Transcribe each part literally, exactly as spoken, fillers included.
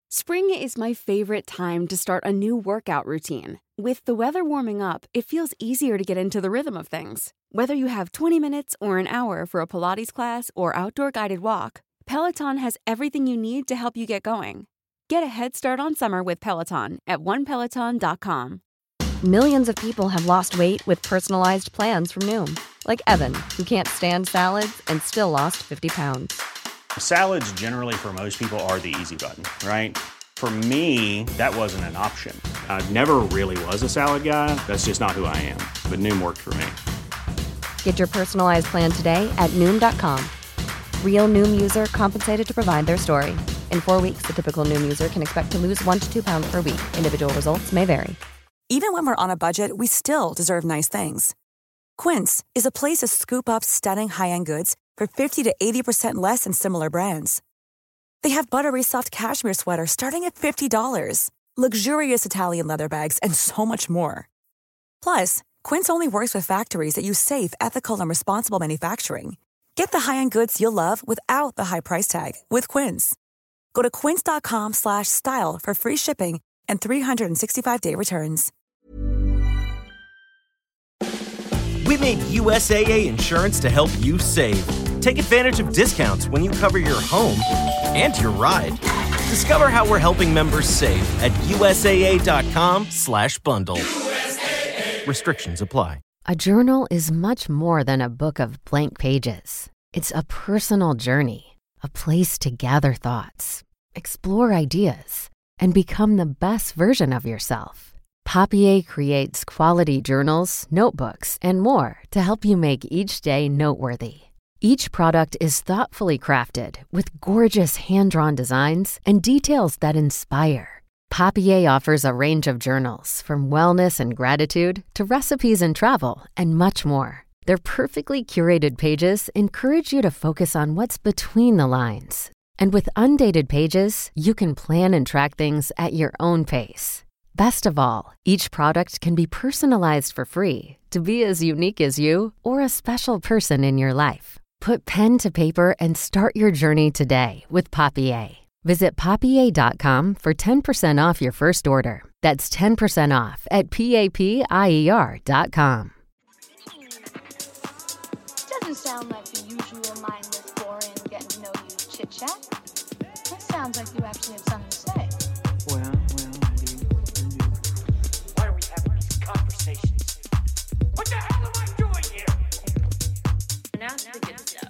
Spring is my favorite time to start a new workout routine. With the weather warming up, it feels easier to get into the rhythm of things. Whether you have twenty minutes or an hour for a Pilates class or outdoor guided walk, Peloton has everything you need to help you get going. Get a head start on summer with Peloton at one peloton dot com. Millions of people have lost weight with personalized plans from Noom. Like Evan, who can't stand salads and still lost fifty pounds. Salads generally for most people are the easy button, right? For me, that wasn't an option. I never really was a salad guy. That's just not who I am. But Noom worked for me. Get your personalized plan today at Noom dot com. Real Noom user compensated to provide their story. In four weeks, the typical Noom user can expect to lose one to two pounds per week. Individual results may vary. Even when we're on a budget, we still deserve nice things. Quince is a place to scoop up stunning high-end goods for fifty to eighty percent less than similar brands. They have buttery soft cashmere sweaters starting at fifty dollars, luxurious Italian leather bags, and so much more. Plus, Quince only works with factories that use safe, ethical, and responsible manufacturing. Get the high-end goods you'll love without the high price tag with Quince. Go to quince dot com slash style for free shipping and three sixty-five day returns. We made U S A A Insurance to help you save. Take advantage of discounts when you cover your home and your ride. Discover how we're helping members save at U S A A dot com slash bundle. Restrictions apply. A journal is much more than a book of blank pages. It's a personal journey, a place to gather thoughts, explore ideas, and become the best version of yourself. Papier creates quality journals, notebooks, and more to help you make each day noteworthy. Each product is thoughtfully crafted with gorgeous hand-drawn designs and details that inspire. Papier offers a range of journals from wellness and gratitude to recipes and travel and much more. Their perfectly curated pages encourage you to focus on what's between the lines. And with undated pages, you can plan and track things at your own pace. Best of all, each product can be personalized for free to be as unique as you or a special person in your life. Put pen to paper and start your journey today with Papier. Visit papier dot com for ten percent off your first order. That's ten percent off at papier dot com. Doesn't sound like the usual mindless, boring, getting to know you chit-chat. That sounds like you actually have something to say. Well, well, indeed, indeed. Why are we having these conversations? What the hell am I doing here? Now to the good stuff.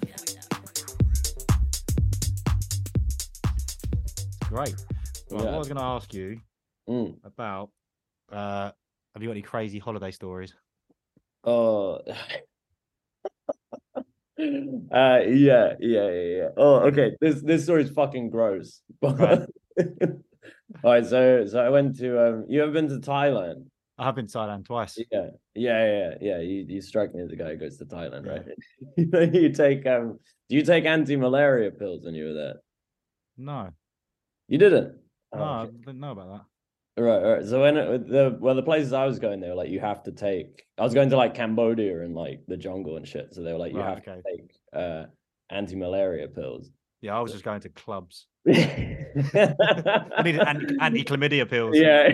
Great. Well, Yeah. what I was going to ask you Mm. about, uh, have you got any crazy holiday stories? Oh. uh, yeah, yeah, yeah, yeah. Oh, okay. This this story is fucking gross. Right. All right, so so I went to um. You ever been to Thailand? I have been to Thailand twice. Yeah, yeah, yeah, yeah. You you strike me as a guy who goes to Thailand, right? You know, you take um. Do you take anti-malaria pills when you were there? No, You didn't. no, Oh, I okay. didn't know about that. Right, right. So when it, the well, the places I was going, they were like, you have to take. I was going to like Cambodia and like the jungle and shit. So they were like, you Right, have okay. to take uh anti-malaria pills. Yeah, I was just going to clubs. I I needed anti- anti-chlamydia pills. Yeah,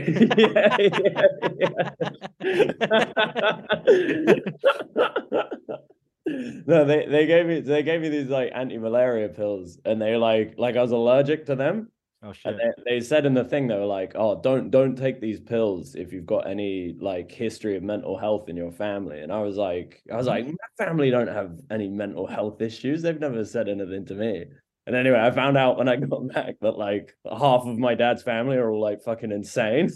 yeah, yeah. No, they they gave me they gave me these like anti-malaria pills, and they like like I was allergic to them. Oh shit. And they, they said in the thing, they were like, oh, don't don't take these pills if you've got any like history of mental health in your family. And I was like, I was like, my family don't have any mental health issues. They've never said anything to me. And anyway, I found out when I got back that like half of my dad's family are all like fucking insane.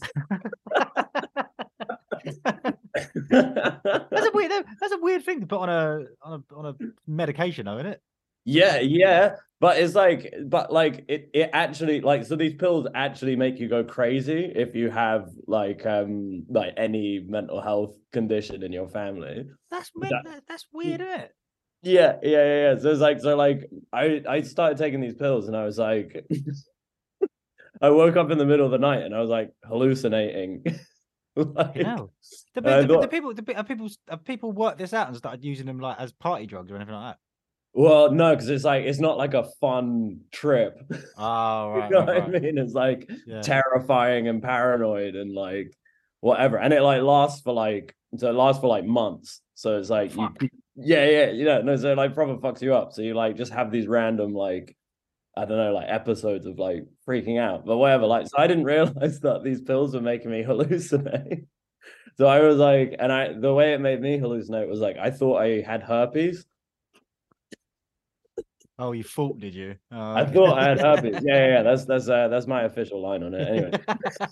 That's a weird. That's a weird thing to put on a on a on a medication, though, isn't it? Yeah, yeah. But it's like, but like it, it actually like so these pills actually make you go crazy if you have like um like any mental health condition in your family. That's weird. That- That's weird, isn't it? Yeah, yeah, yeah, yeah. So it's like so like I I started taking these pills and I was like I woke up in the middle of the night and I was like hallucinating. Like, You know, the, I the, thought- the people, the, have people, have people worked this out and started using them like as party drugs or anything like that? Well, no, because it's like it's not like a fun trip. Oh, You right, know right, what I right. mean? It's like Yeah. terrifying and paranoid and like whatever. And it like lasts for like so it lasts for like months. So it's like you Fuck. yeah, yeah, you know, no, so it like proper fucks you up. So you like just have these random like I don't know, like episodes of like freaking out, but whatever. Like, so I didn't realize that these pills were making me hallucinate. So I was like, and I the way it made me hallucinate was like I thought I had herpes. Oh, you thought, did you? Oh, I okay. thought I had herpes. Yeah, yeah, yeah. That's that's uh, that's my official line on it.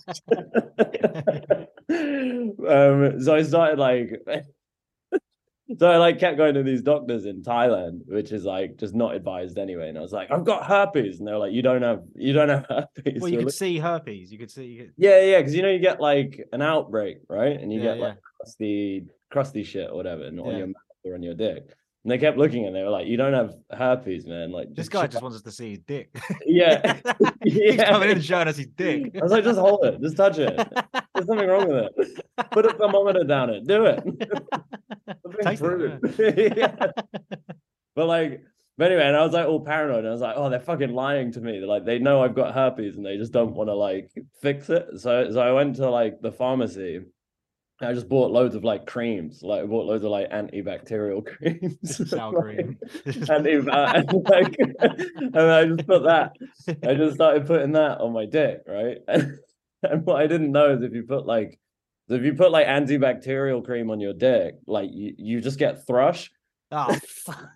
Anyway. um, so I started like so I like kept going to these doctors in Thailand, which is like just not advised anyway. And I was like, I've got herpes, and they're like, you don't have you don't have herpes. Well, you could see herpes. You could see. You could... Yeah, yeah, because you know you get like an outbreak, right? And you Yeah, get like yeah. crusty, crusty shit or whatever, and on Yeah. your mouth or on your dick. And they kept looking and they were like, "You don't have herpes, man." Like This just guy chill just wants us to see his dick. Yeah. He's Yeah. coming in and showing us his dick. I was like, just hold it, just touch it. There's something wrong with it. Put a thermometer down it. Do it. Something Taste through. it. Yeah. Yeah. But like, but anyway, and I was like all paranoid. And I was like, oh, they're fucking lying to me. They're like, they know I've got herpes and they just don't want to like fix it. So so I went to like the pharmacy. I just bought loads of like creams, like I bought loads of like antibacterial creams. Sour cream. Anti- uh, and, like, and I just put that. I just started putting that on my dick, right? And, and what I didn't know is if you put like, if you put like antibacterial cream on your dick, like you, you just get thrush. Oh, fuck.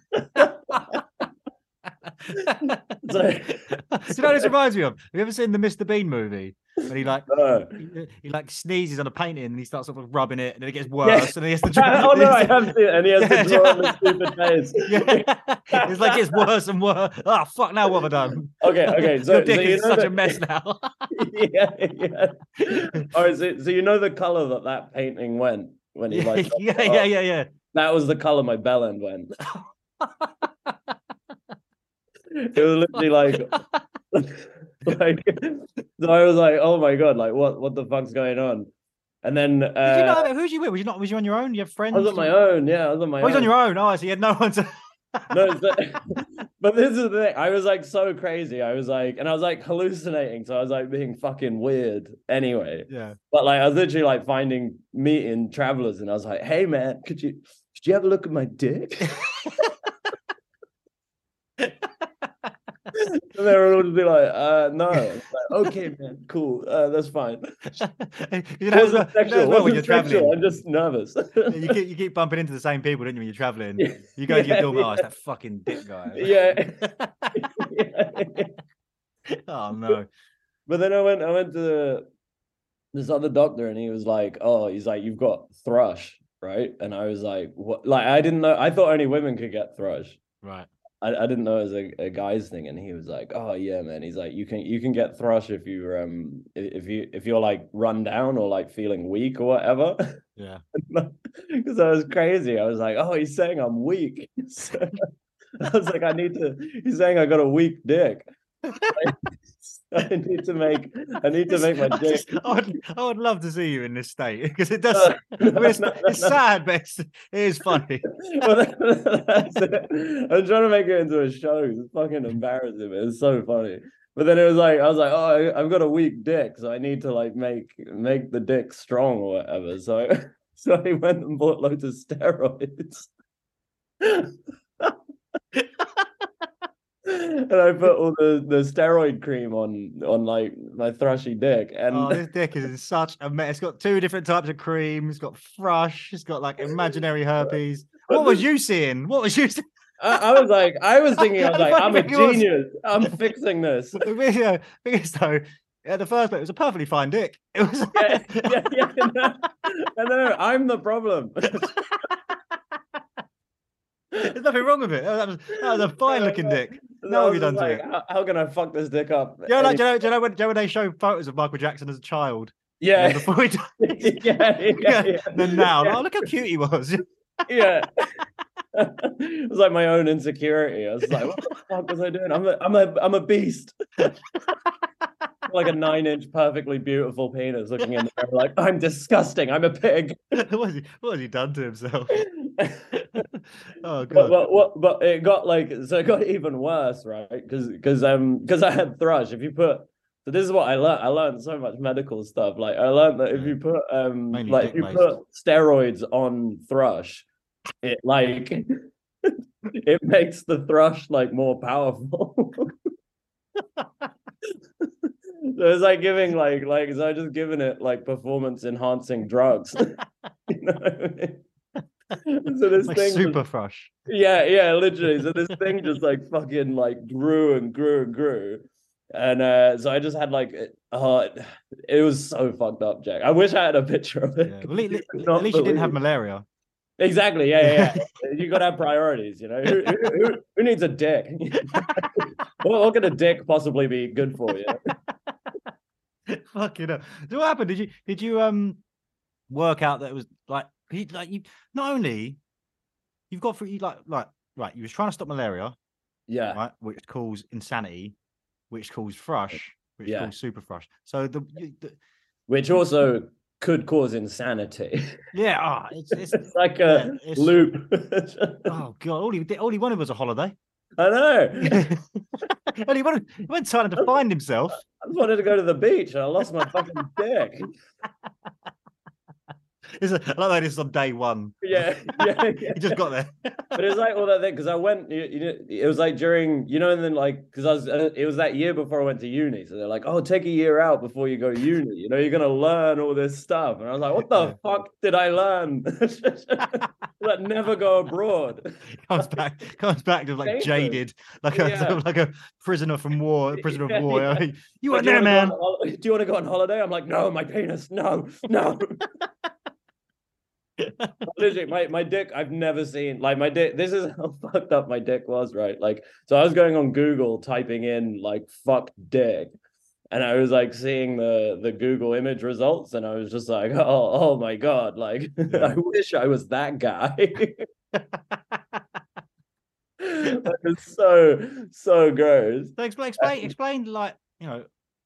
So, Do you know what this reminds me of? Have you ever seen the Mister Bean movie? When he like uh, he, he like sneezes on a painting and he starts sort of rubbing it and then it gets worse and then he has to draw. oh no, I have seen it, and he has Yeah, to draw on yeah. his stupid face. Yeah. It's like it's worse and worse. Oh fuck! Now what have I done? Okay, okay. So, Your dick so you is know such that- a mess now. yeah, yeah. All right, so, so you know the color that that painting went when he like yeah, yeah, yeah, yeah. that was the color my bell end went. It was literally like, like, so I was like, oh my god, like what, what the fuck's going on? And then uh, Did you know who's you with? Was you not? Was you on your own? You have friends? I was on my own. Yeah, I was on my Oh, own. he's on your own. Oh, so you had no one to. No, but, but this is the thing. I was like so crazy. I was like, and I was like hallucinating. So I was like being fucking weird anyway. Yeah. But like, I was literally like finding meeting travelers, and I was like, hey man, could you, could you have a look at my dick? And they were all just be like, uh, no. Like, okay, man, cool. Uh, that's fine. You know, Wasn't as well- sexual. as well when Wasn't you're sexual. traveling. I'm just nervous. You keep you keep bumping into the same people, don't you, when you're traveling? Yeah. You go to your Yeah, dorm, oh, yeah. it's that fucking dick guy. Yeah. Yeah. Oh no. But then I went, I went to this other doctor, and he was like, "Oh, he's like, you've got thrush, right?" And I was like, "What?" Like, I didn't know. I thought only women could get thrush. Right. I, I didn't know it was a, a guy's thing, and he was like, "Oh yeah, man." He's like, "You can you can get thrush if you um if you if you're like run down or like feeling weak or whatever." Yeah. Because I was crazy. I was like, "Oh, he's saying I'm weak." So I was like, "I need to." He's saying I got a weak dick. I need to make. I need to make my I, dick. just- I would, I would love to see you in this state because it does. No, I mean, it's, no, it's no. sad, but it's, it is funny. Well, that- that's it. I'm trying to make it into a show. It's fucking embarrassing. But it's so funny. But then it was like I was like, oh, I, I've got a weak dick, so I need to like make make the dick strong or whatever. So so I went and bought loads of steroids. And I put all the, the steroid cream on on like my thrushy dick, and Oh, this dick is in such a mess. It's got two different types of cream. It's got thrush. It's got like imaginary herpes. What was you seeing? What was you seeing? I, I was like, I was thinking, I was The like, funny I'm a thing was- genius. I'm fixing this. The video, thing is though, at the first place, it was a perfectly fine dick. It was. Yeah, yeah, yeah. No, no, no, I'm the problem. There's nothing wrong with it. That was, that was a fine looking dick. So Now I what have you was done just to like, it? How, how can I fuck this dick up? Do you know, like, Any- do you know, do you know when, do you know when they show photos of Michael Jackson as a child? And yeah, then before he died, yeah, yeah, yeah. then now, Yeah. oh look how cute he was. Yeah. It was like my own insecurity. I was like, what the fuck was I doing? I'm a, I'm a, I'm a beast. Like a nine-inch, perfectly beautiful penis looking in the mirror, like I'm disgusting. I'm a pig. what, has he, what has he done to himself? Oh But, god. but what? But it got like so it got even worse, right? Because because um because I had thrush. If you put so this is what I learned. I learned so much medical stuff. Like I learned that if Yeah. you put um Mainly like if you dick-based. put steroids on thrush, it like it makes the thrush like more powerful. So it's like giving like like so I just giving it like performance enhancing drugs. You know what I mean? So this Like thing super just- frush. yeah, yeah, literally. So this thing just like fucking like grew and grew and grew. And uh so I just had like uh it was so fucked up, Jack. I wish I had a picture of it. Yeah. Well, le- You le- would not at least you didn't have believe. malaria. Exactly, yeah, yeah, yeah. You gotta have priorities, you know. Who, who, who, who needs a dick? what, what could a dick possibly be good for you? Fucking hell. So what happened? Did you did you um work out that it was like you, like you not only you've got for you like like right you was trying to stop malaria, Yeah, right, which caused insanity, which caused thrush, which Yeah. caused super thrush. So the, you- the which also could cause insanity. yeah, ah, it's, it's It's like yeah, a it's- loop. oh god, all he did, all he wanted was a holiday. I know. Well, he wanted he went trying to find himself. I just wanted to go to the beach and I lost my fucking dick. It's a, I like that this is on day one. Yeah, yeah, yeah. He just got there. But it was like all that thing because I went. You, you know, it was like during you know, and then like because I was. Uh, it was that year before I went to uni, so they're like, "Oh, take a year out before you go to uni. You know, you're gonna learn all this stuff." And I was like, "What the Yeah. fuck did I learn? Like never go abroad." comes back, comes back to like Dangerous. jaded, like a Yeah. like a prisoner from war, a prisoner Yeah, of war. yeah. You Like, weren't do you there, wanna man. go on hol- Do you want to go on holiday? I'm like, no, my penis, no, no. Literally, my, my dick, I've never seen like my dick. This is how fucked up my dick was, right? Like, so I was going on Google typing in like fuck dick, and I was like seeing the the Google image results, and I was just like, oh, oh my god, like Yeah. I wish I was that guy. That was so so gross. So explain, explain, explain. Like you know,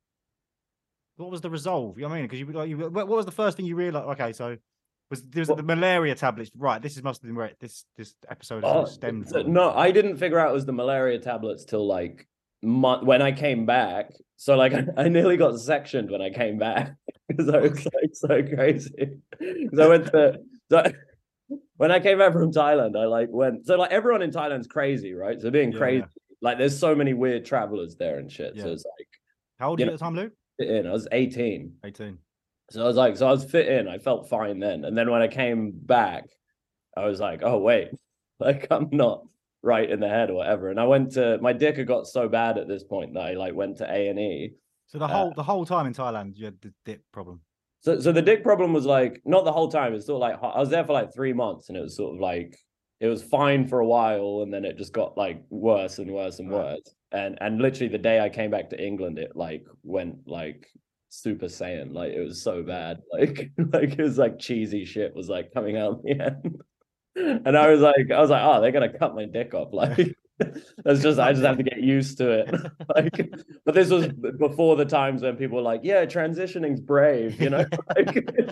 what was the resolve? You know what I mean? Because you like you. What what was the first thing you realized? Okay, so was there was What- the malaria tablets? Right, this is must have been where it- this this episode has Oh, stemmed so- from. no, I didn't figure out it was the malaria tablets till like month when I came back. So like I, I nearly got sectioned when I came back because I was like so crazy. Because I went to so when I came back from Thailand, I like went so like everyone in Thailand's crazy, right? So being Yeah, crazy, yeah. like there's so many weird travelers there and shit. So Yeah. it's like How old you were you at the time, Luke? fit in. I was eighteen. Eighteen. So I was like, so I was fit in. I felt fine then. And then when I came back, I was like, oh wait, like I'm not right in the head or whatever. And I went to my dick had got so bad at this point that I like went to A and E. So the Uh, whole the whole time in Thailand, you had the dip problem. So so the dick problem was like not the whole time. It's sort of like I was there for like three months, and it was sort of like it was fine for a while, and then it just got like worse and worse and Right. worse. And and literally the day I came back to England, it like went like Super Saiyan. Like it was so bad. Like like it was like cheesy shit was like coming out of the end. And I was like, I was like, oh, they're gonna cut my dick off. Like that's just I just have to get used to it. Like, but this was b- before the times when people were like, yeah, transitioning's brave, you know? Like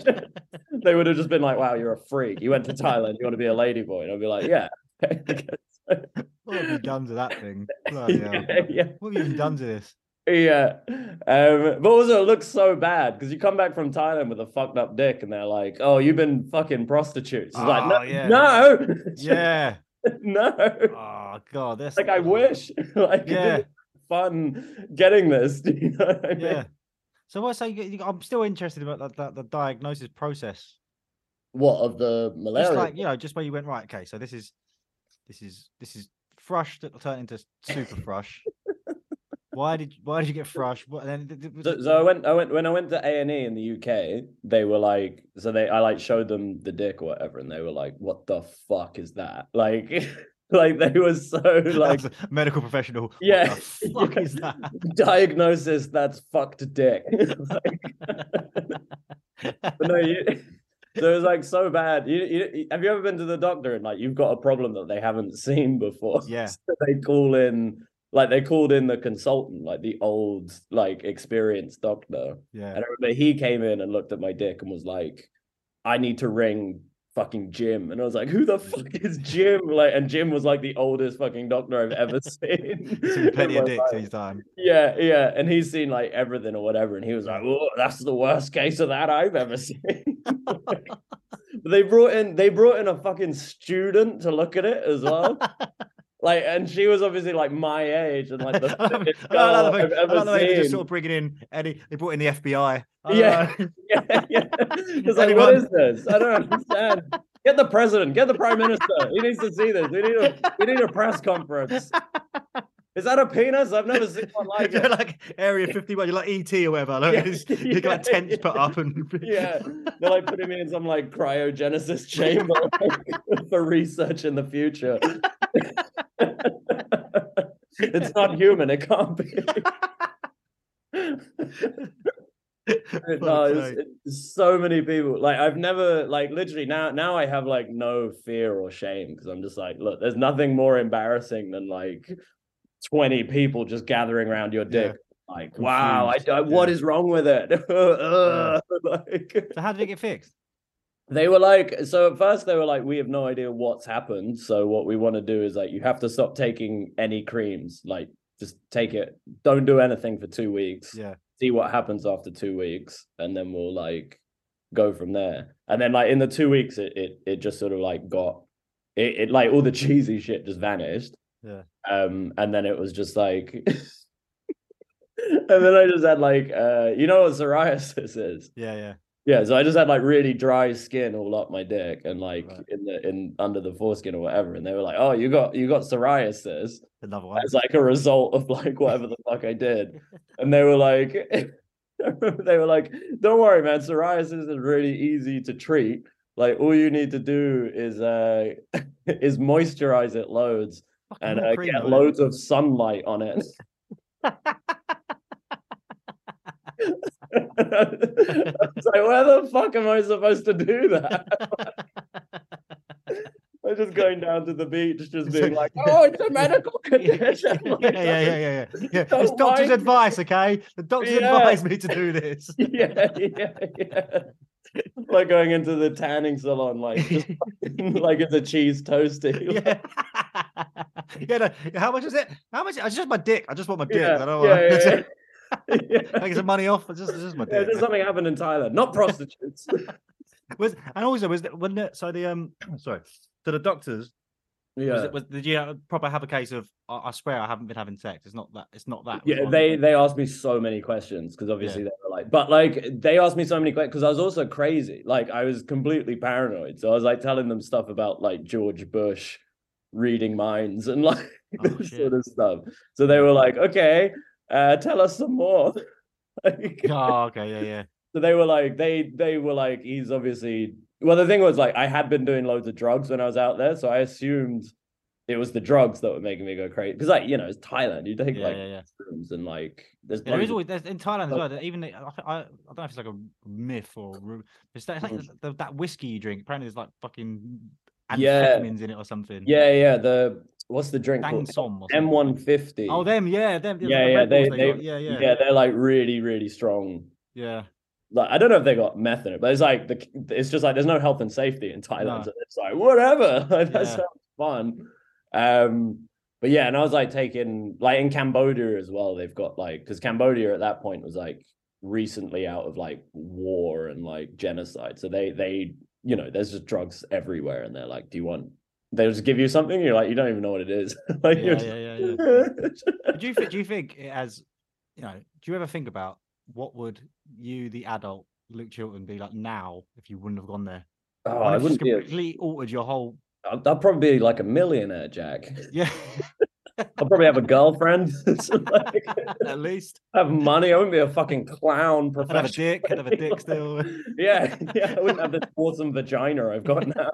they would have just been like, wow, you're a freak. You went to Thailand, you want to be a ladyboy. And I'd be like, yeah. Okay, I guess so." What have you done to that thing? Bloody hell. yeah, yeah. What have you even done to this? Yeah. Um, but also it looks so bad because you come back from Thailand with a fucked up dick and they're like, oh, you've been fucking prostitutes. It's like, no, Oh, yeah. no, Yeah. no. Oh god, that's Like I wish. Like Yeah. it's fun getting this. Do you know what I mean? Yeah. So what? So you, you- I'm still interested about the, the, the diagnosis process. What of the malaria? Just like you know, just where you went right. Okay, so this is this is this is thrush that will turn into super thrush. Why did why did you get thrush? What, and then, So, so I went, I went when I went to A and E in the U K. They were like, so they, I like showed them the dick or whatever, and they were like, "What the fuck is that?" Like, like they were so like, As a medical professional. yeah, What the fuck yeah. is that? diagnosis. That's fucked dick. Like, but no, you, so it was like so bad. You, you, have you ever been to the doctor and like you've got a problem that they haven't seen before? Yeah. So they call in, like they called in the consultant, like the old, like experienced doctor. Yeah. And I remember he came in and looked at my dick and was like, I need to ring fucking Jim. And I was like, who the fuck is Jim? Like, and Jim was like the oldest fucking doctor I've ever seen. He's seen plenty in of my dicks life. each time. Yeah, yeah. And he's seen like everything or whatever. And he was like, oh, that's the worst case of that I've ever seen. Like, but they brought in they brought in a fucking student to look at it as well. Like, and she was obviously like my age and like the I love, fittest I love girl the I've way- I ever love the way they just seen. sort of bringing in Eddie. They brought in the F B I. I don't Yeah, know. yeah, yeah. It's like, Anyone- what is this? I don't understand. Get the president, get the prime minister. He needs to see this. We need a we need a press conference. Is that a penis? I've never seen one like You're it. like Area fifty-one. You're like E T or whatever. Like, Yeah, it's- you yeah, got like tents yeah. put up and Yeah, they're like putting me in some like cryogenesis chamber like, for research in the future. It's not human. It can't be. No, it's, it's so many people. Like I've never, like literally now, now I have like no fear or shame because I'm just like, look, there's nothing more embarrassing than like twenty people just gathering around your dick. Yeah. Like, wow, I, Confused. I, what Yeah. is wrong with it? Ugh. Like, So how did it get fixed? they were like, so at first they were like, we have no idea what's happened. So what we want to do is like, you have to stop taking any creams. Like, just take it. Don't do anything for two weeks. Yeah. See what happens after two weeks, and then we'll like go from there. And then like in the two weeks, it it it just sort of like got it, it like all the cheesy shit just vanished. Yeah. Um, and then it was just like, and then I just had like, uh, you know what psoriasis is? Yeah, yeah. Yeah, so I just had like really dry skin all up my dick and like Right. in the in under the foreskin or whatever, and they were like, "Oh, you got you got psoriasis." Another one. As like a result of like whatever the fuck I did, and they were like, they were like, "Don't worry, man. Psoriasis is really easy to treat. Like all you need to do is uh is moisturize it loads Fucking and more uh, cream, get though, loads of sunlight on it." It's like, where the fuck am I supposed to do that? I'm just going down to the beach, just being like, "Oh, it's a medical condition." yeah, Like, yeah, yeah, yeah, yeah. yeah. Don't It's doctor's mind. advice, okay? The doctor's Yeah. advised me to do this. yeah, yeah, yeah. Like going into the tanning salon, like just fucking like it's a cheese toasty. yeah. yeah. No, how much is it? How much? It's just my dick. I just want my dick. Yeah, I don't yeah, want yeah, to yeah. Yeah. Can I get some money off. It's just, it's just my Yeah, dick. just something happened in Thailand, not prostitutes. Was and also was the, when the, so the um sorry so the doctors was, Yeah, it, was did you have, proper have a case of I, I swear I haven't been having sex? It's not that. It's not that. was yeah. one- They they asked me so many questions because obviously they were like, but like they asked me so many questions because I was also crazy. Like I was completely paranoid, so I was like telling them stuff about like George Bush reading minds and like Oh, this shit. sort of stuff. So they were like, okay, uh, tell us some more. Like, Oh, okay, yeah, yeah. so they were like, they they were like, he's obviously. Well, the thing was like, I had been doing loads of drugs when I was out there, so I assumed it was the drugs that were making me go crazy. Because like, you know, it's Thailand. You take Yeah, like yeah, yeah. rooms and like there's Yeah, there is loads of- always there's, in Thailand as well. that Even the- I, I, I don't know if it's like a myth or ru- it's that, it's like Mm. the, that whiskey you drink. Apparently, there's like fucking Yeah. amphetamines in it or something. yeah, yeah. The what's the drink Dang called? Som or M something. one fifty. Oh, them, yeah, them. the- Yeah, the yeah. Red They, Bulls they, got, yeah, yeah, yeah. They're like really, really strong. yeah. Like I don't know if they got meth in it, but it's like the it's just like there's no health and safety in Thailand. No. So it's like whatever. Like, that Yeah. sounds fun. Um, but yeah, and I was like taking like in Cambodia as well. They've got like because Cambodia at that point was like recently out of like war and like genocide. So they they you know there's just drugs everywhere, and they're like, do you want? They'll just give you something. You're like, you don't even know what it is. Like Yeah, you're yeah, just- yeah, yeah. Do you think? Do you think it has? You know, do you ever think about what would you, the adult Luke Chilton, be like now if you wouldn't have gone there? Oh, What I if it's wouldn't be. A, completely altered your whole. I'll, I'll probably be like a millionaire, Jack. Yeah, I'll probably have a girlfriend. So, like, at least. have money. I wouldn't be a fucking clown I'd have a professional. dick. I'd have a dick still. Yeah, yeah. I wouldn't have this awesome vagina I've got now.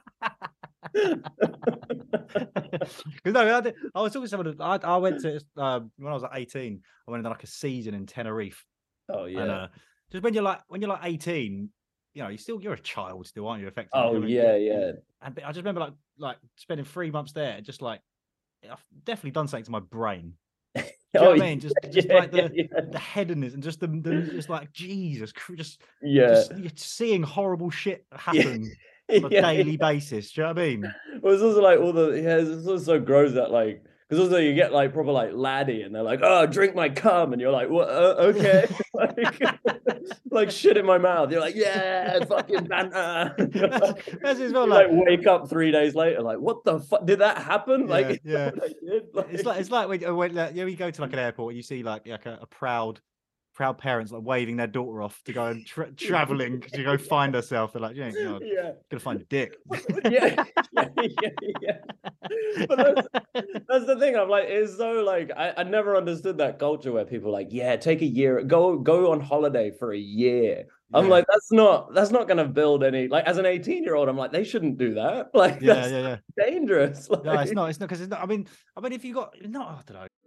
Because no, I, did, I was talking to someone. I, I went to uh, when I was like eighteen. I went into like a season in Tenerife. Oh yeah. And, uh, just when you're like when you're like eighteen, you know, you still you're a child still, aren't you? Effectively. oh I mean, yeah, yeah. And I just remember like like spending three months there, just like I've definitely done something to my brain. Do you know oh, what I mean? Just, just yeah, like the, yeah, yeah. the headiness and just the, the just like Jesus, Christ, just Yeah. just you're seeing horrible shit happen. on a Yeah, daily yeah. basis. Do you know what I mean? Well, it's also like all the yeah, it's also so gross that like because also you get like proper like laddie and they're like, oh, drink my cum, and you're like, what? Uh, okay, like, like shit in my mouth. You're like, yeah, fucking banter. That's, that's as well You, like, like wake up three days later, like, what the fuck did that happen? yeah, Like, is yeah. that what I did? It's like it's like when, uh, when like, you know, you go to like an airport and you see like like a, a proud proud parents like waving their daughter off to go and tra- traveling to go find herself. They're like, yeah, you know, yeah, gonna find a dick. yeah, yeah, yeah, yeah. But that's, that's the thing. I'm like, it's so like I, I never understood that culture where people are like, yeah, take a year, go go on holiday for a year. I'm Yeah. like, that's not that's not gonna build any like as an eighteen year old, I'm like, they shouldn't do that. Like, Yeah, that's yeah, yeah. dangerous. Like, No, it's not. It's not because it's not. I mean, I mean, if you got no, I don't know.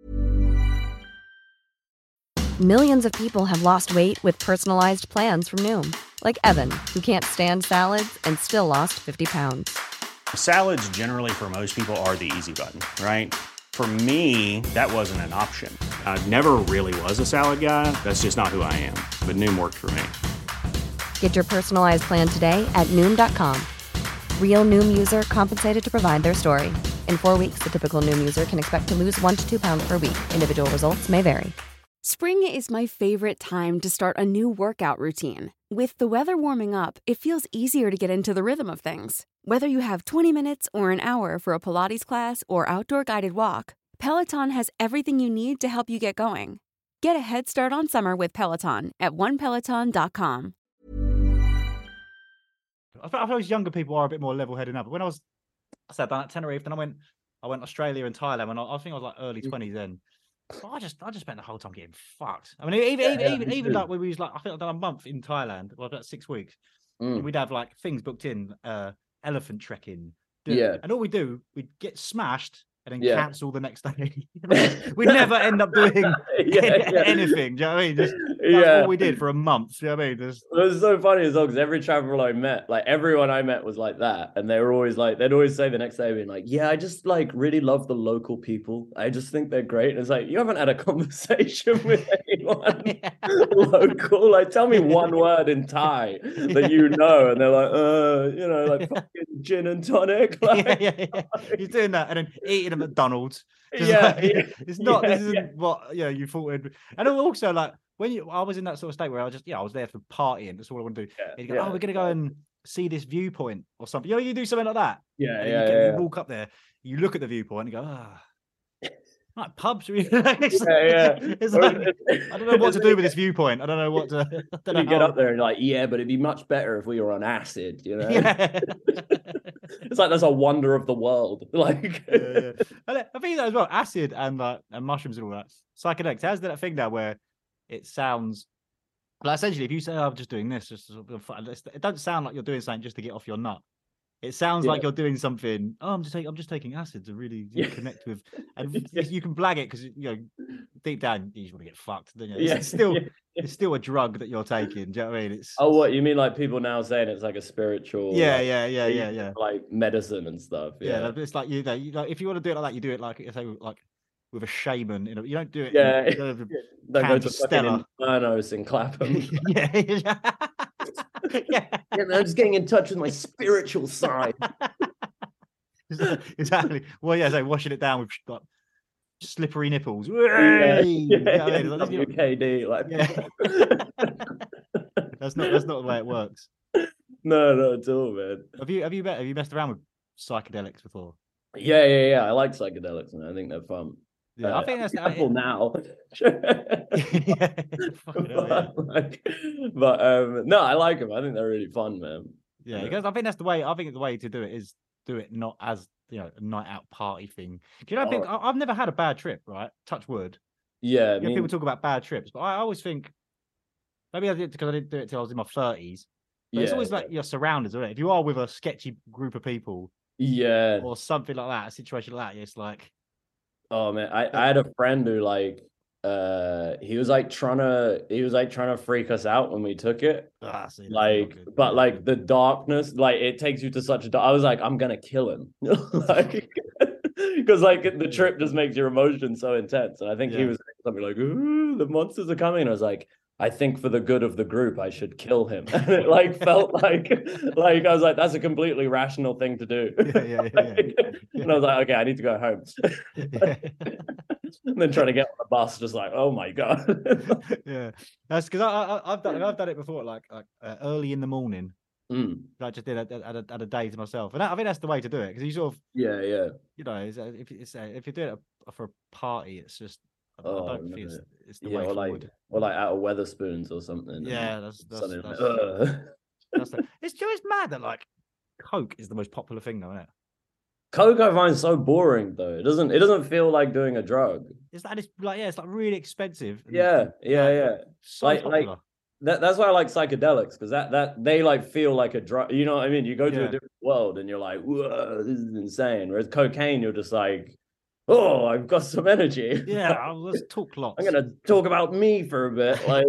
Millions of people have lost weight with personalized plans from Noom, like Evan, who can't stand salads and still lost fifty pounds. Salads generally for most people are the easy button, right? For me, that wasn't an option. I never really was a salad guy. That's just not who I am. But Noom worked for me. Get your personalized plan today at Noom dot com. Real Noom user compensated to provide their story. In four weeks, the typical Noom user can expect to lose one to two pounds per week. Individual results may vary. Spring is my favorite time to start a new workout routine. With the weather warming up, it feels easier to get into the rhythm of things. Whether you have twenty minutes or an hour for a Pilates class or outdoor guided walk, Peloton has everything you need to help you get going. Get a head start on summer with Peloton at one peloton dot com. I thought those younger people are a bit more level-headed now. But when I was, I said down at Tenerife, then I went, I went Australia and Thailand. When I, I think I was like early twenties then. But I just, I just spent the whole time getting fucked. I mean, even, Yeah, even, yeah, even, me even too. like when we was like, I think I've done a month in Thailand, well, about six weeks. Mm. We'd have like things booked in, uh, elephant trekking. do- Yeah. And all we do, we'd get smashed and then Yeah. cancel the next day. we never end up doing Yeah, yeah. anything. Do you know what I mean? Just, that's Yeah. all we did for a month. Do you know what I mean? Just, It was so funny as well because every traveler I met, like everyone I met was like that. And they were always like, they'd always say the next day, being like, yeah, I just like really love the local people. I just think they're great. And it's like, you haven't had a conversation with anyone local. Like, tell me one word in Thai that you know. And they're like, uh, you know, like fucking gin and tonic. Like, yeah, yeah, yeah. He's doing that and then eating at McDonald's. Just yeah, like, yeah, it's not. yeah, this isn't yeah. what you know you thought it'd be. And also like when you, I was in that sort of state where I was just, yeah, I was there for partying. That's all I want to do. Yeah, And you go, yeah, oh, we're gonna go and see this viewpoint or something. You know, you do something like that. yeah, And yeah, you, get, yeah, you yeah. walk up there, you look at the viewpoint, and you go, ah, like pubs. Really. It's Yeah, yeah. like- it's Or like, it's- I don't know what it's to do like- with this viewpoint. I don't know what to. I don't know You get how- up there and you're like, yeah, but it'd be much better if we were on acid, you know? Yeah. It's like that's a wonder of the world. Like, yeah, yeah. And I think that as well, acid and like and mushrooms and all that. Psychedelics has that thing now where it sounds like essentially if you say, oh, I'm just doing this, just sort of fun," it's- it doesn't sound like you're doing something just to get off your nut. It sounds like Yeah. you're doing something. Oh, I'm just taking, I'm just taking acid to really you know, Yeah. connect with, and Yeah. you can blag it because you know deep down you just want to get fucked. Don't you? It's, Yeah, it's still yeah. it's still a drug that you're taking. Do you know what I mean? It's Oh, what you mean? Like people now saying it's like a spiritual, yeah, like, yeah, yeah, yeah, yeah. like medicine and stuff. Yeah, Yeah, it's like you know, you like if you want to do it like that, you do it like say like with a shaman. You know, you don't do it. yeah. You don't have Don't go cans to of fucking Stella. Infernos and Clapham. yeah, yeah. yeah. Yeah, man, I'm just getting in touch with my spiritual side. exactly. Well, yeah, so washing it down with like, slippery nipples. Yeah, Hey! You know yeah, what I mean? Like, W K D, like, yeah. that's not that's not the way it works. no, not at all, man. Have you have you met, have you messed around with psychedelics before? Yeah, yeah, yeah. I like psychedelics, man. I think they're fun. Yeah, Uh, I think that's careful now. yeah, fucking hell, yeah. but, like, but um, no, I like them. I think they're really fun, man. Yeah, Yeah. because I think that's the way. I think the way to do it is do it not as you know a night out party thing. Do you know? I think I, I've never had a bad trip. Right, touch wood. Yeah, I You know, mean, people talk about bad trips, but I always think maybe I did because I didn't do it till I was in my thirties. But it's yeah, always like your surroundings, isn't it? If you are with a sketchy group of people yeah. or something like that, a situation like that, it's like Oh man, I, I had a friend who like uh he was like trying to he was like trying to freak us out when we took it. ah, see, that's not Like, good. but Yeah. like the darkness, like it takes you to such a dark. I was like, I'm gonna kill him, like, because like the trip just makes your emotions so intense. And I think he Yeah. was saying something like, "Ooh, the monsters are coming," and I was like, I think for the good of the group, I should kill him. And it like felt like, like I was like, that's a completely rational thing to do. Yeah, yeah, yeah, yeah. And I was like, okay, I need to go home. Yeah. And then trying to get on the bus, just like, oh my god. Yeah, that's because I, I I've done I've done it before, like like uh, early in the morning. Mm. I just did at, at, a, at a day to myself, and I, I think that's the way to do it because you sort of Yeah, yeah. you know it's, uh, if it's uh, if you're doing it for a party, it's just I, Oh, I don't no. think it's, it's the Yeah, way or forward. like, or like out of Weatherspoons or something. Yeah, that's that's Something that's, like, "Ugh." that's the, it's just mad that like Coke is the most popular thing though, isn't it? Coke I find so boring though. It doesn't. It doesn't feel like doing a drug. It's like it's like yeah, it's like really expensive. and, Yeah, yeah, like, yeah. So Like- like- popular. That that's why I like psychedelics because that that they like feel like a drug. You know what I mean? You go to Yeah. a different world and you're like, whoa, this is insane. Whereas cocaine, you're just like, oh, I've got some energy. Yeah, I'll- let's talk lots. I'm gonna talk about me for a bit. Like,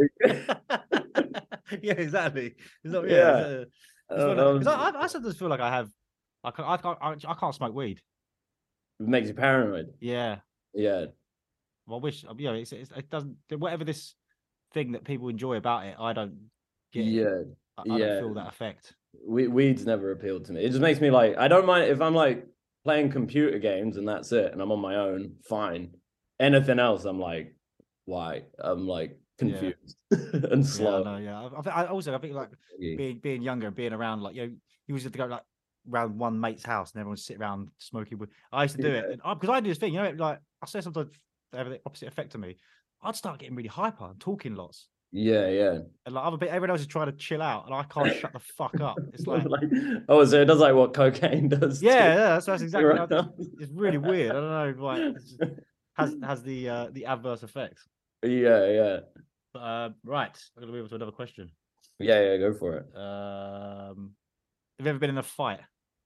yeah, exactly. It's not, Yeah. yeah, it's, uh, I it's don't one of- know. 'cause I, I, I sometimes feel like I have, I can't, I can't, I, I can't smoke weed. it makes you paranoid. Yeah, Yeah, well, I wish, you know, it's, it's, it doesn't, whatever this thing that people enjoy about it, I don't get. it. yeah. I, I yeah. don't feel that effect. We, weed's never appealed to me. It just makes me like, I don't mind if I'm like playing computer games and that's it, and I'm on my own, fine. Anything else, I'm like, why? I'm like confused and slow. Yeah, I know, yeah. I, I, think- I also, I think like being being younger and being around, like you know, you used to go like round one mate's house and everyone would sit around smoking wood. I used to do it Yeah. because I, I do this thing, you know, like I say sometimes they have the opposite effect to me. I'd start getting really hyper and talking lots. Yeah, yeah. And like other bit, everyone else is trying to chill out, and I can't shut the fuck up. It's like, Like, oh, so it does like what cocaine does. yeah, too. yeah, that's, that's exactly. Right. It's, it's really weird. I don't know, like, it's just, has has the uh, the adverse effects. Yeah, yeah. But uh, right, I'm gonna move on to another question. Yeah, yeah, go for Um, have you ever been in a fight?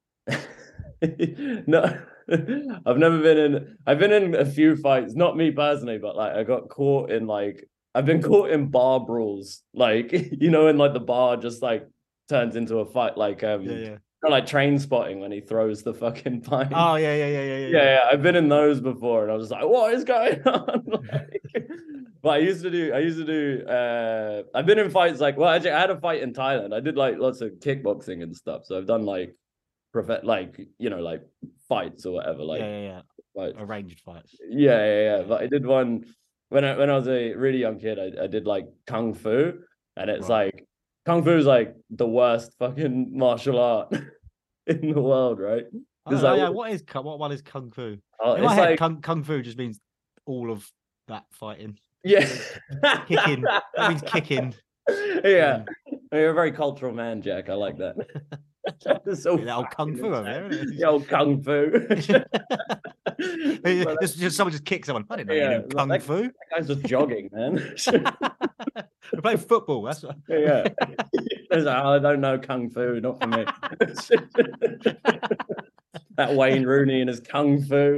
it. No, I've never been in. I've been in a few fights, not me personally, but like I got caught in like I've been caught in bar brawls, like you know, in like the bar just like turns into a fight, like um, Yeah, yeah. kind of like Train Spotting when he throws the fucking pint. Oh yeah, yeah, yeah, yeah, yeah. yeah, yeah, I've been in those before, and I was just like, "What is going on?" Like, but I used to do, I used to do. Uh, I've been in fights like, well, actually, I had a fight in Thailand. I did like lots of kickboxing and stuff, so I've done like, prof- like you know, like fights or whatever, like, yeah, yeah, yeah. like Arranged fights. yeah, yeah, yeah. But I did one when I when I was a really young kid. I, I did like kung fu, and it's Right. like kung fu is like the worst fucking martial art in the world, right? I don't It's know, like- yeah, what is kung- what one is kung fu? Oh, In my it's head, like kung, kung fu just means all of that fighting. yeah, Kicking. That means kicking. Yeah, you're a very cultural man, Jack. I like that. So Yeah, that old kung fu over there, isn't it? The old kung fu. Well, just, just someone just kick someone. I didn't know you Yeah, knew kung like- fu. that guy's just jogging, man. We're playing football. That's what... Yeah. He's like, "Oh, I don't know kung fu, not for me. That Wayne Rooney and his kung fu.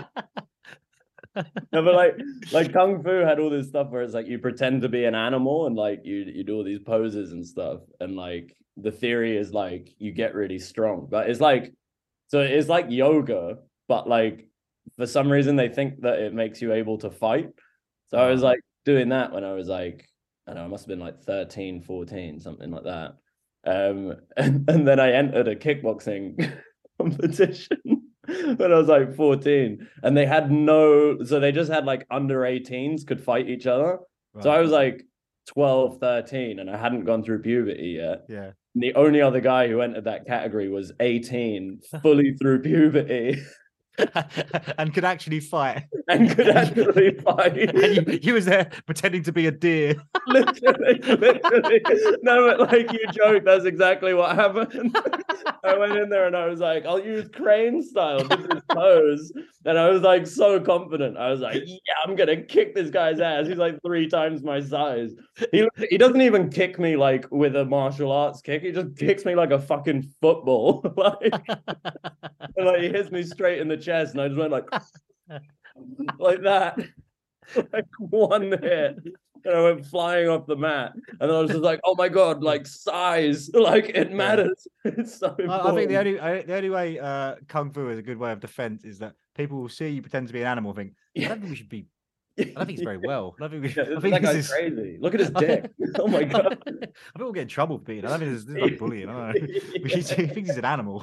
No, but like, like kung fu had all this stuff where it's like you pretend to be an animal and like you you do all these poses and stuff, and like the theory is like you get really strong, but it's like so it's like yoga, but like for some reason they think that it makes you able to fight. So I was like doing that when I was like I don't know, I must have been like thirteen, fourteen, something like that. Um, and, and then I entered a kickboxing competition when I was like fourteen, and they had no, so they just had like under eighteens could fight each other. So I was like twelve, thirteen, and I hadn't gone through puberty yet. Yeah. And the only other guy who entered that category was eighteen, fully through puberty, And could actually fight. and could actually fight. And you, you was there pretending to be a deer. literally, literally. No, but like you joke, that's exactly what happened. I went in there and I was like, I'll use crane style, did this pose. And I was like so confident. I was like, yeah, I'm gonna kick this guy's ass. He's like three times my size. He he doesn't even kick me like with a martial arts kick. He just kicks me like a fucking football. like, and, like he hits me straight in the chest, and I just went like like that. Like one hit. And I went flying off the mat, and then I was just like, "Oh my god! Like size, like it matters. It's so important." I, I think the only I, the only way uh, kung fu is a good way of defense is that people will see you pretend to be an animal. And think I don't think we should be I don't think he's very well. I don't think, Yeah, I think that this guy's is crazy. Look at his dick. Oh my god. I think we'll get in trouble for being. I don't think this, this is like bullying. I don't know. We should, he thinks he's an animal.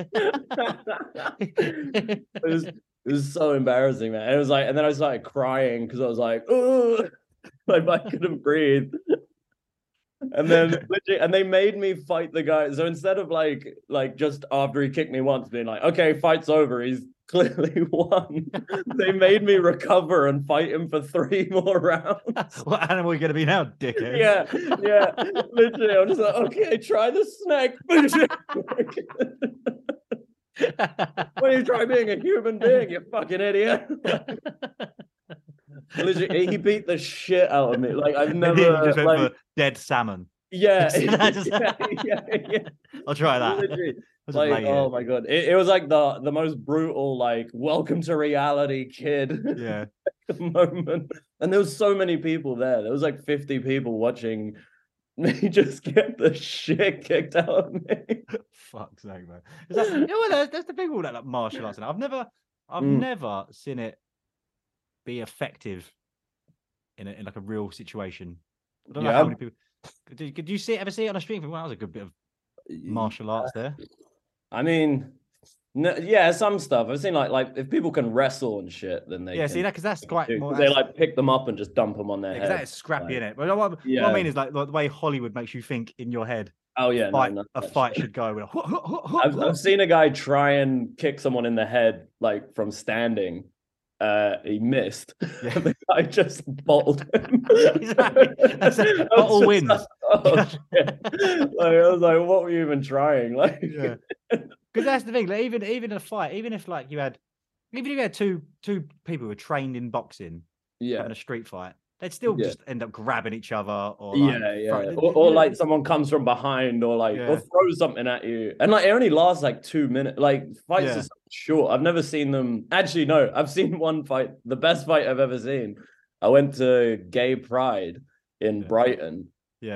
it was it was so embarrassing, man. And it was like, and then I started crying because I was like, oh, like I couldn't breathe. And then legit, and they made me fight the guy. So instead of like like just after he kicked me once, being like, okay, fight's over, he's clearly won. They made me recover and fight him for three more rounds. What animal are you gonna be now, dickhead? Yeah, yeah. Literally, I'm just like, okay, try the snake. When you try being a human being, you fucking idiot. Literally, he beat the shit out of me. Like I've never just went like, for dead salmon. yeah, Just- yeah, yeah, yeah. I'll try that. Literally, I'll just like, lay oh it. my god, it, it was like the the most brutal, like, welcome to reality, kid. Yeah. Moment. And there was so many people there. There was like fifty people watching me just get the shit kicked out of me. Fuck's sake, man. Is that, you know what, that's, that's the thing with all that like, martial arts. And I've never, I've Mm. never seen it be effective in a, in like a real situation. I don't know Yeah. how many people. Did, did you see it, ever see it on a stream? Well, that was a good bit of martial arts there. I mean, no, yeah, some stuff I've seen. Like, like if people can wrestle and shit, then they Yeah, can see that because that's quite do- more. 'cause they that's- like pick them up and just dump them on their yeah, head. 'cause that is scrappy, like- in it. But what, what I Yeah. mean is like, like the way Hollywood makes you think in your head. Oh yeah, no, Fight, no, a that's- fight should go with. A, I've, I've seen a guy try and kick someone in the head like from standing. Uh, he missed. Yeah. The guy just bottled him. Exactly. That's a- I was bottle just wins. like, oh, shit. Like, I was like, what were you even trying? Like, Yeah, because that's the thing. Like, even even in a fight, even if like you had, even if you had two two people who were trained in boxing yeah. having a street fight, they'd still Yeah. just end up grabbing each other or like, Yeah, yeah, throw- or, or like someone comes from behind, or like, Yeah. or throws something at you, and like it only lasts like two minutes. Like fights Yeah. are so short. I've never seen them. Actually, no, I've seen one fight, the best fight I've ever seen. I went to Gay Pride in Yeah. Brighton, yeah,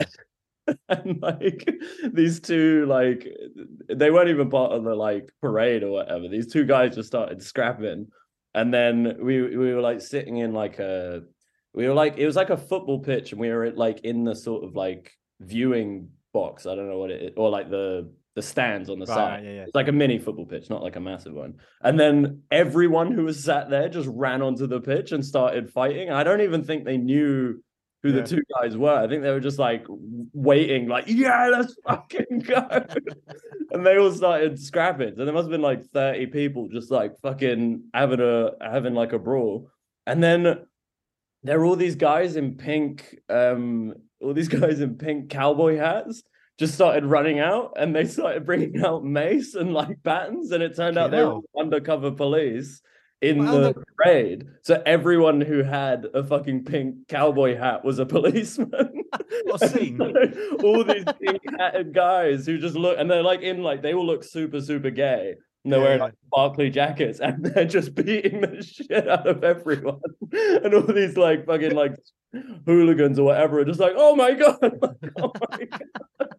and like these two, like they weren't even part of the like parade or whatever. These two guys just started scrapping, and then we we were like sitting in like a. We were like, it was like a football pitch, and we were like in the sort of like viewing box. I don't know what it is, or like the the stands on the Right, side. right, yeah, yeah. It's like a mini football pitch, not like a massive one. And then everyone who was sat there just ran onto the pitch and started fighting. I don't even think they knew who Yeah. the two guys were. I think they were just like waiting, like, yeah, let's fucking go. And they all started scrapping. So there must have been like thirty people just like fucking having a having like a brawl. And then there were all these guys in pink, um, all these guys in pink cowboy hats just started running out, and they started bringing out mace and like batons, and it turned out they were hell. undercover police in Well, the the- parade. So everyone who had a fucking pink cowboy hat was a policeman. What a scene. So all these pink hatted guys who just look, and they're like in like they all look super super gay. And they're Yeah, wearing yeah. like sparkly jackets, and they're just beating the shit out of everyone. And all these like fucking like hooligans or whatever are just like, oh my god, like, oh my god.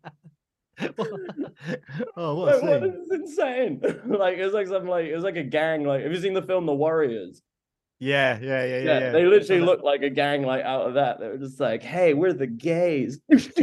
Oh, what a Like, what scene. is insane? Like it was like something like it was like a gang. Like, have you seen the film The Warriors? Yeah, yeah, yeah, yeah. Yeah, yeah. they literally So look like a gang like out of that. They were just like, hey, we're the gays.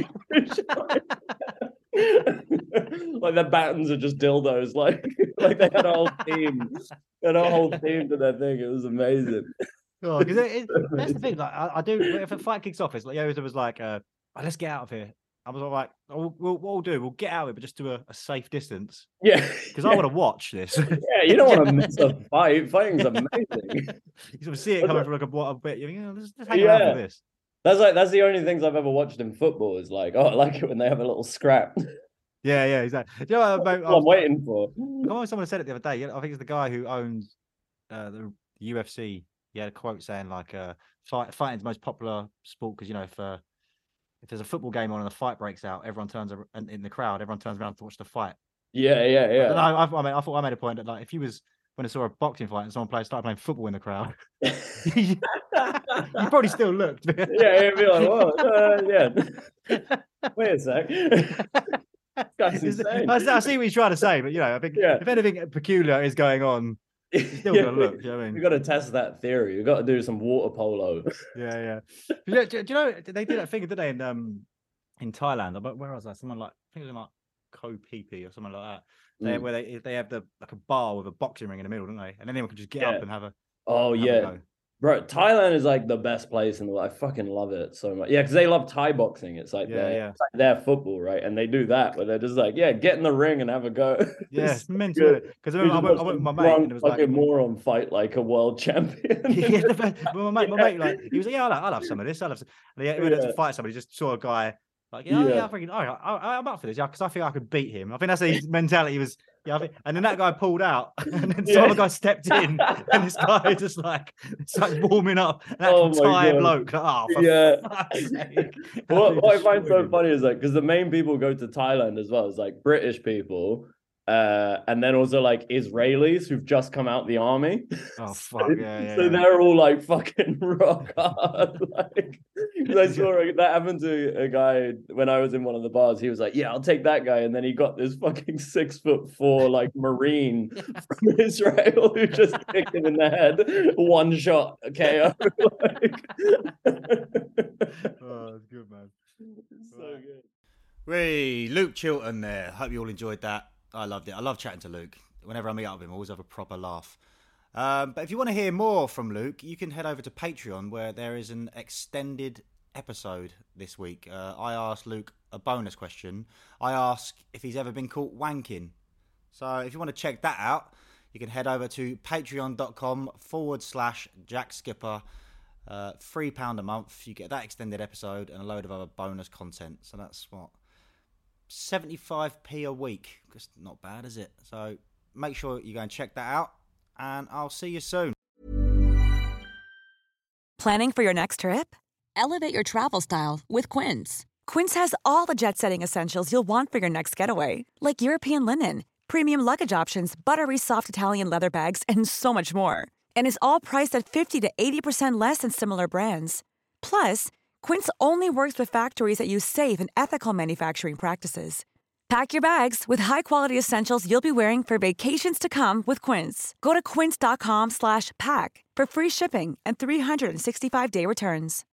Like their batons are just dildos. Like, like they had a whole team. They had a whole team to their thing. It was amazing. Oh, because it, it, that's the thing. Like, I, I do. If a fight kicks off, it's like, yeah, it was like, uh, oh, let's get out of here. I was all like, oh, we'll, what we'll do, we'll get out of it, but just do a, a safe distance. Yeah, Because I want to watch this. yeah, you don't want to miss a fight. Fighting's amazing. You sort of see it coming from like a, what, a bit. You think, oh, let's, let's hang around Yeah. for this. That's like that's the only things I've ever watched in football. Is like, oh, I like it when they have a little scrap. That's Yeah, yeah, exactly. Do you know what, I, I, what I'm waiting for. I remember someone said it the other day. I think it's the guy who owns uh, the U F C. He had a quote saying like, uh, fight, "Fighting's the most popular sport because you know if uh, if there's a football game on and a fight breaks out, everyone turns ar- and in the crowd, everyone turns around to watch the fight." Yeah, yeah, yeah. And I, I, I, mean, I thought I made a point that like if you was when I saw a boxing fight and someone played started playing football in the crowd, you probably still looked. Yeah, it'd be like, whoa, uh, yeah. Wait a sec. This guy's Is it- insane. I, I see what he's trying to say, but you know, I think Yeah. if anything peculiar is going on It's still Yeah, gonna look. You know what I We mean? got to test that theory. We got to do some water polo. Yeah, yeah. Do you, know, do you know they did that thing, didn't they, in um in Thailand? But where was that? Someone like I think it was in like Koh Phi Phi or something like that. They Mm. where they they have the like a bar with a boxing ring in the middle, don't they? And anyone can just get Yeah. up and have a Oh have a yeah, go. bro. Thailand is like the best place in the world. I fucking love it so much. Yeah, because they love Thai boxing. It's like Yeah, their, yeah. it's like their football, right? And they do that, where they're just like, yeah, get in the ring and have a go. Yeah, It's it's so mental. good. Because I You remember I just went, I watch went with some my mate and drunk it was like fucking moron fight like a world champion. yeah, the best- well, my mate, my mate, like he was like, yeah, I'll have, I'll have some of this. I'll have some. And he went Yeah. to fight somebody, just saw a guy like, yeah, oh, Yeah. yeah, I think, oh, I, I'm up for this, yeah, because I think I could beat him. I think that's his mentality was, yeah. I think, and then that guy pulled out, and then some Yeah. other guy stepped in, and this guy just like started warming up. And that Oh my Thai God. bloke, oh, for Yeah. fuck's sake. What, what I find Destroyed so him. funny is like because the main people go to Thailand as well. It's like British people, uh, and then also like Israelis who've just come out the army. Oh fuck, yeah, yeah. So yeah. they're all like fucking rock hard. Like, 'cause I saw a- that happened to a guy when I was in one of the bars. He was like, "Yeah, I'll take that guy," and then he got this fucking six foot four like Marine from Israel who just kicked him in the head, one shot K O. Oh, it's good, man. So Right. good. Hey, Luke Chilton there. Hope you all enjoyed that. I loved it. I love chatting to Luke. Whenever I meet up with him, I always have a proper laugh. Um, but if you want to hear more from Luke, you can head over to Patreon, where there is an extended episode this week. Uh, I asked Luke a bonus question. I asked if he's ever been caught wanking. So if you want to check that out, you can head over to patreon.com forward slash Jack Skipper. Uh, three pounds a month. You get that extended episode and a load of other bonus content. So that's what? seventy-five p a week. Just not bad, is it? So make sure you go and check that out, and I'll see you soon. Planning for your next trip? Elevate your travel style with Quince. Quince has all the jet-setting essentials you'll want for your next getaway, like European linen, premium luggage options, buttery soft Italian leather bags, and so much more. And is all priced at fifty to eighty percent less than similar brands. Plus, Quince only works with factories that use safe and ethical manufacturing practices. Pack your bags with high-quality essentials you'll be wearing for vacations to come with Quince. Go to quince.com slash pack for free shipping and three sixty-five day returns.